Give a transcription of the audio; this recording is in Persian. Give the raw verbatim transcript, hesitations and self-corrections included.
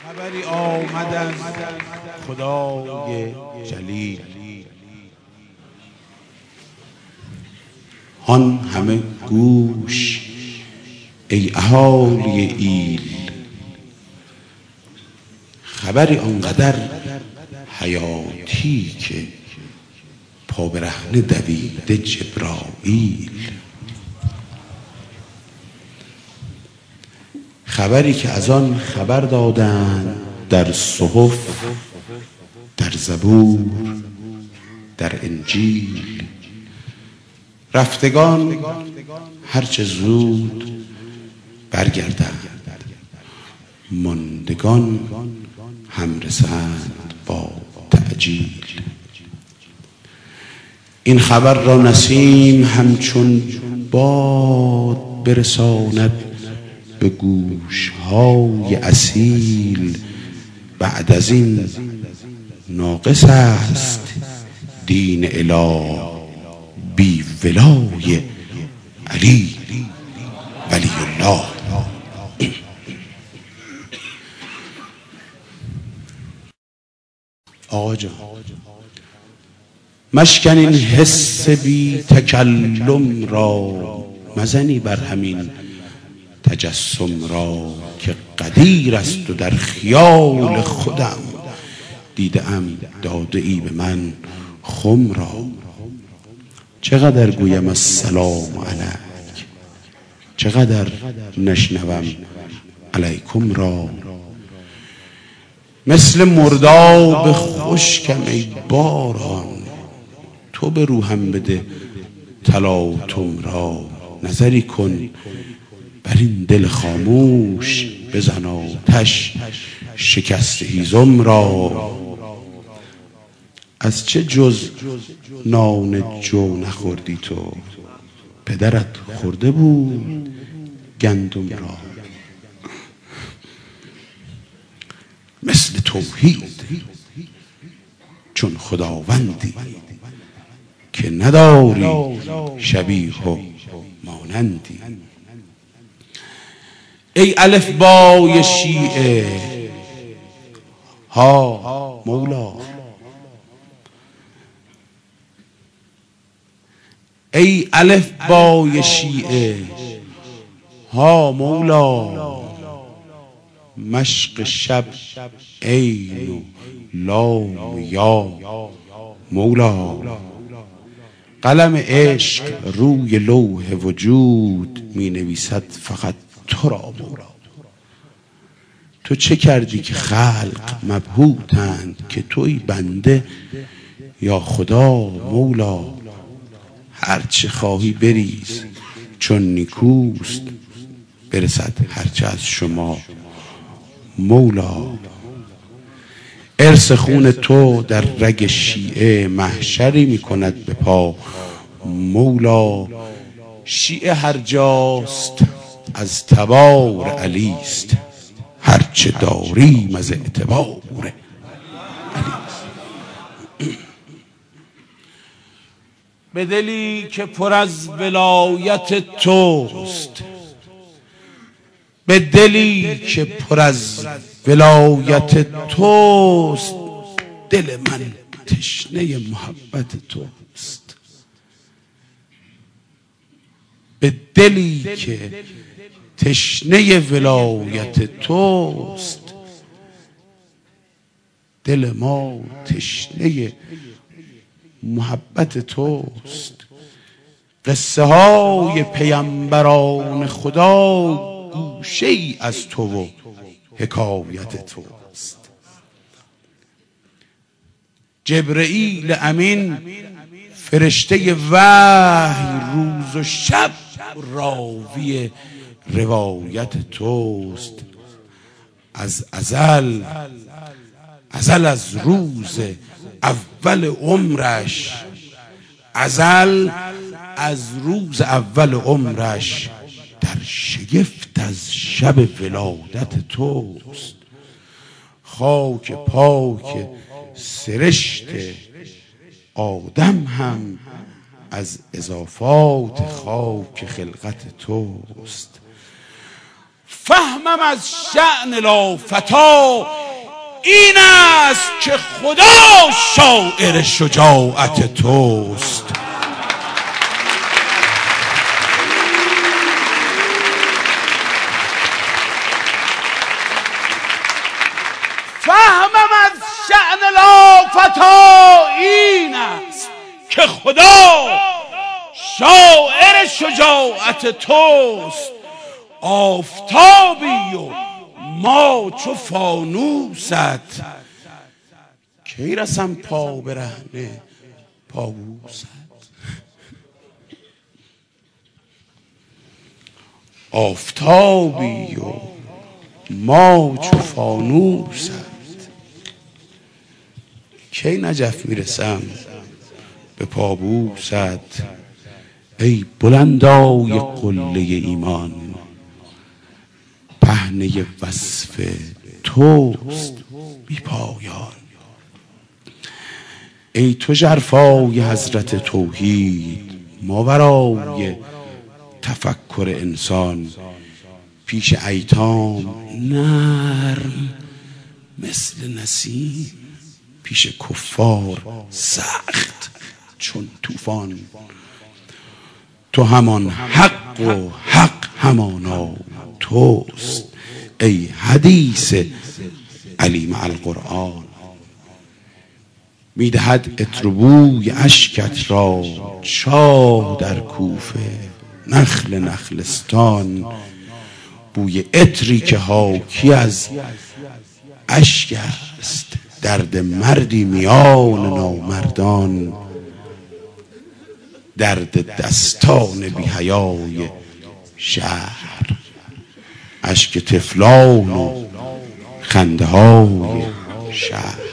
خبری آمد از خدای جلیل، هان همه گوش ای اهالی ایل، خبری آنقدر حیاتی که پا برهنه دویده جبرائیل، خبری که از آن خبر دادند در صحف، در زبور، در انجیل. رفتگان هرچه زود برگردند، ماندگان هم رسند با تعجیل. این خبر را نسیم همچون باد برساند به گوش‌های اصیل. بعد از این ناقص است دین اله بی ولای علی ولی الله. آقا جان مشکن این حس بی تکلم را، مزنی بر همین تجسم را که قدیر است و در خیال خودم دیدم داده ای به من خم را. چقدر گویم السلام علیک، چقدر نشنوم علیکم را. مثل مرداب خشکم ای باران، تو به روحم بده تلاطم را. نظری کن بر این دل خاموش، بزن آتش شکست هیزم را. از چه جز نان جو نخوردی تو، پدرت خورده بود گندم را. مثل توحید چون خداوندی که نداری شبیه و مانندی. ای الف بای شیعه ها مولا، ای الف بای شیعه ها مولا. مشق شب عین و لام یا مولا. قلم عشق روی لوح وجود می نویسد فقط تو را مولا. تو چه کردی که خلق مبهوتند که توی بنده یا خدا مولا. هرچه خواهی بریز چون نیکوست، برسد هرچه از شما مولا. ارث خون تو در رگ شیعه محشری می کند به پا مولا. شیعه هر جاست از تبار علیست، هرچه داریم از اعتبار علیست. به دلی که پر از ولایت توست، به دلی که پر از ولایت توست، دل من تشنه محبت توست. به دلی که تشنه ولایت توست، دل ما تشنه محبت توست. قصه های پیامبران خدا گوشه ای از تو و حکایت توست. جبرئیل امین فرشته وحی روز و شب راوی روایت توست. از ازل ازل از روز اول عمرش، ازل از روز اول عمرش در شگفت از شب ولادت توست. خاک پاک سرشت آدم هم از اضافات خاک خلقت توست. فهمم از شأن لافتا این است که خدا شاعر شجاعت توست. فهمم از شأن لافتا این است که خدا شاعر شجاعت توست. آفتابی و ما چو فانوست، کی رسم پا برهنه پابوست. آفتابی و ما چو فانوست، کی نجف میرسم به پابوست. ای بلندای قله ایمان، پهنه وصف توست بی پایان. ای تو ژرفای حضرت توحید، ماورای تفکر انسان. پیش ایتام نرم مثل نسیم، پیش کفار سخت چون طوفان. تو همان حق و حق همانا توست. ای حدیث علی مع القرآن. میدهد اتربوی اشکت را شاه در کوفه، نخل نخلستان. بوی عطری که حاکی از اشک است، درد مردی میان نامردان. درد دستان بی حیای شهر، اشک طفلان و خنده های شهر.